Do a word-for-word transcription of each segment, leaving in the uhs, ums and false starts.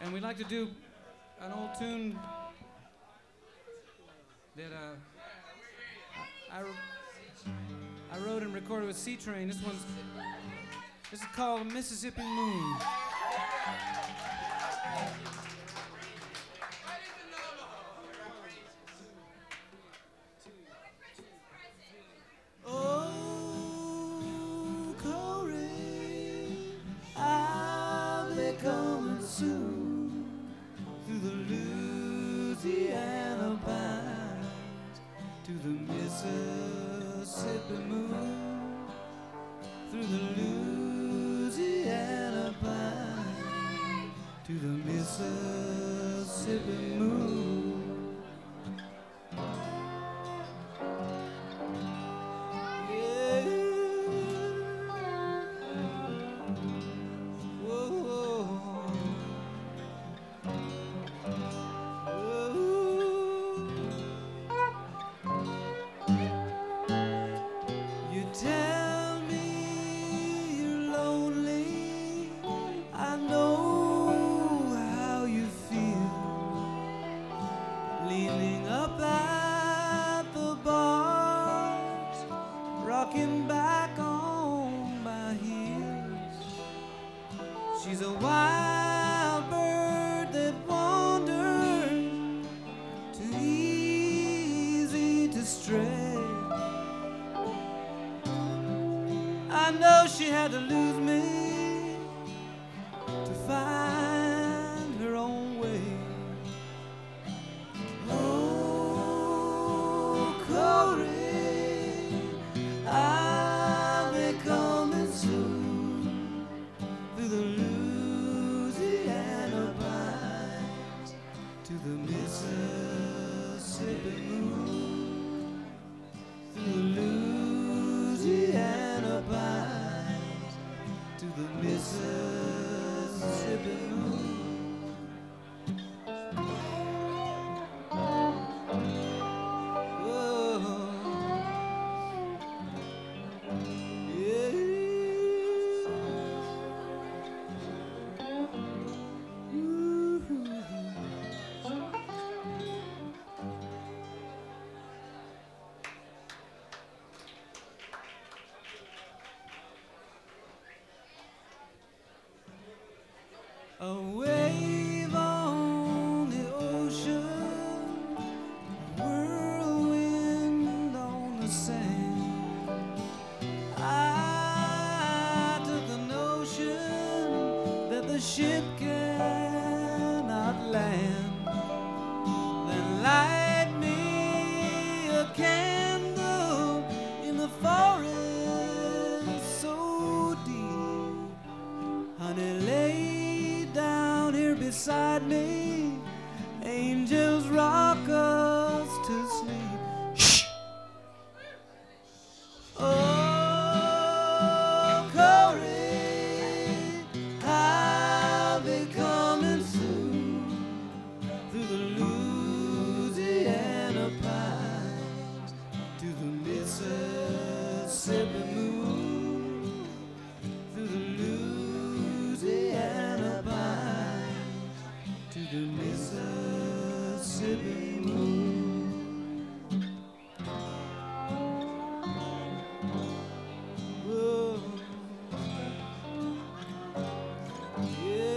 And we'd like to do an old tune that uh, I, I, I wrote and recorded with C Train. This one's this is called Mississippi Moon. Oh, Corey, I'll be coming soon through the Louisiana pines to the Mississippi moon, through the Louisiana pines to the Mississippi moon. Leaning up at the bars, rocking back on my heels. She's a wild bird that wanders, too easy to stray. I know she had to lose me to find her own way. I'll be coming soon through the Louisiana pines to the Mississippi moon, through the Louisiana pines to the Mississippi moon. A wave on the ocean, a whirlwind on the sand. I took the notion that the ship cannot land. Then light me a candle in the forest so deep. Honey, lay down here beside me, angels rock us to sleep. Shh. Oh, Corey, I'll be coming soon through the Louisiana pines to the Mississippi moon, through the Louisiana pines to the Mississippi moon. Whoa. Yeah.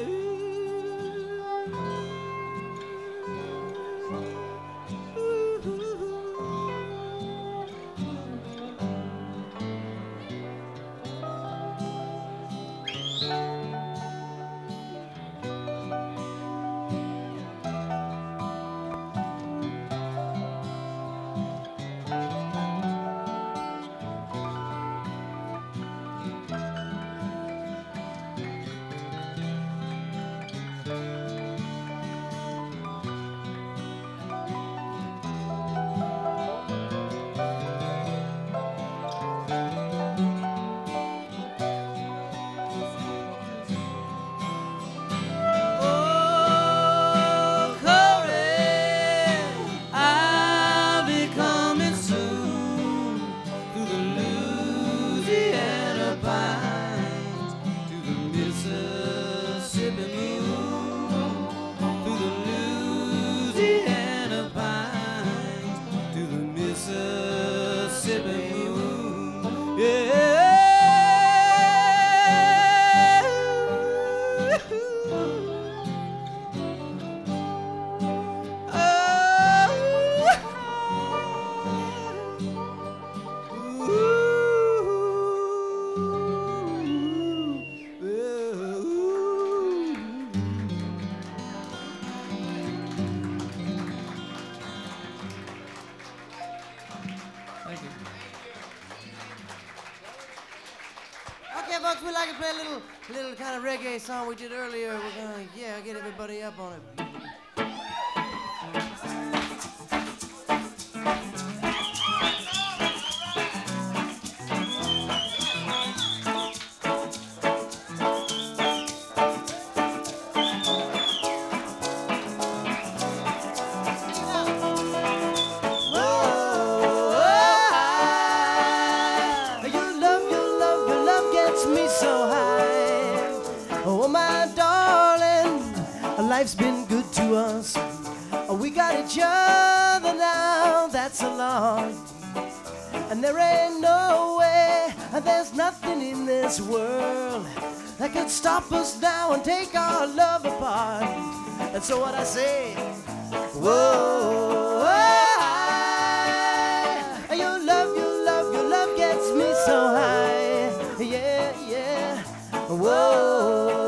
folks, we'd like to play a little, little kind of reggae song we did earlier. We're gonna, yeah, get everybody up on it. Life's been good to us. We got each other now, that's a lot. And there ain't no way, there's nothing in this world that could stop us now and take our love apart. And so what I say, whoa, I, your love, your love, your love gets me so high. Yeah, yeah, whoa.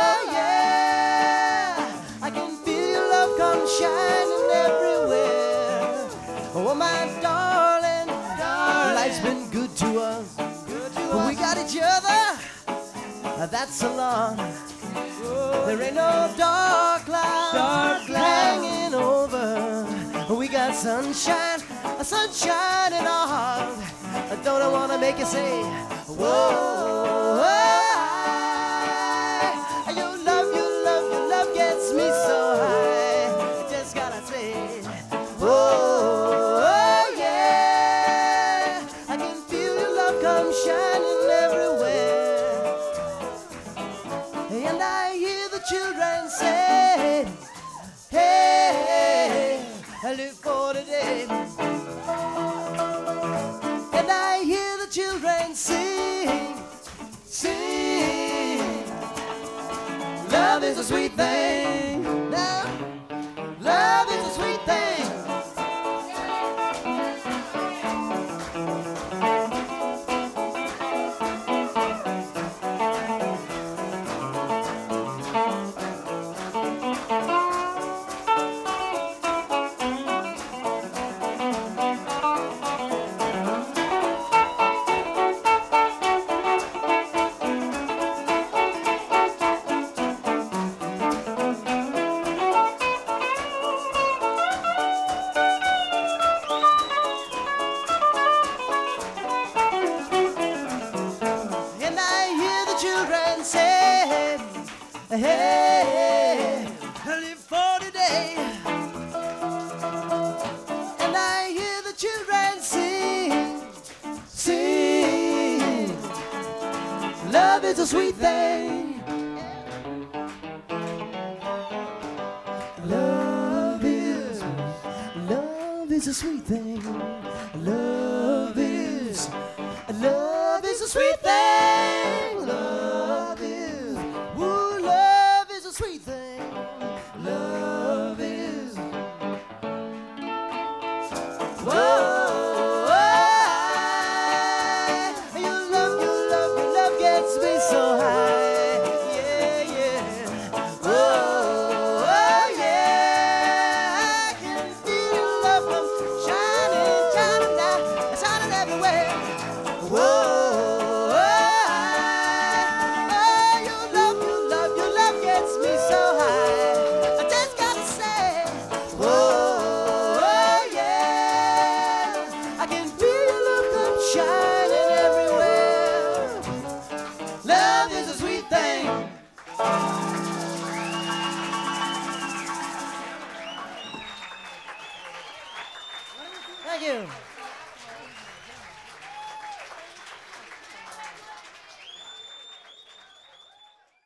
Shining everywhere. Oh, my darling, darling, life's been good to us. Good to we us. Got each other, that's a lot. Whoa. There ain't no dark clouds, dark clouds hanging over. We got sunshine, sunshine in our heart. Don't I want to make you say, whoa, I, your love, your love, your love gets me so high. Oh, oh, yeah, I can feel your love come shining everywhere. And I hear the children say, hey, I live for today. And I hear the children sing, sing. Love is a sweet thing. Now, love is a sweet thing. Hey, I live for today. And I hear the children sing, sing. Love is a sweet thing. Love is, love is a sweet thing. Love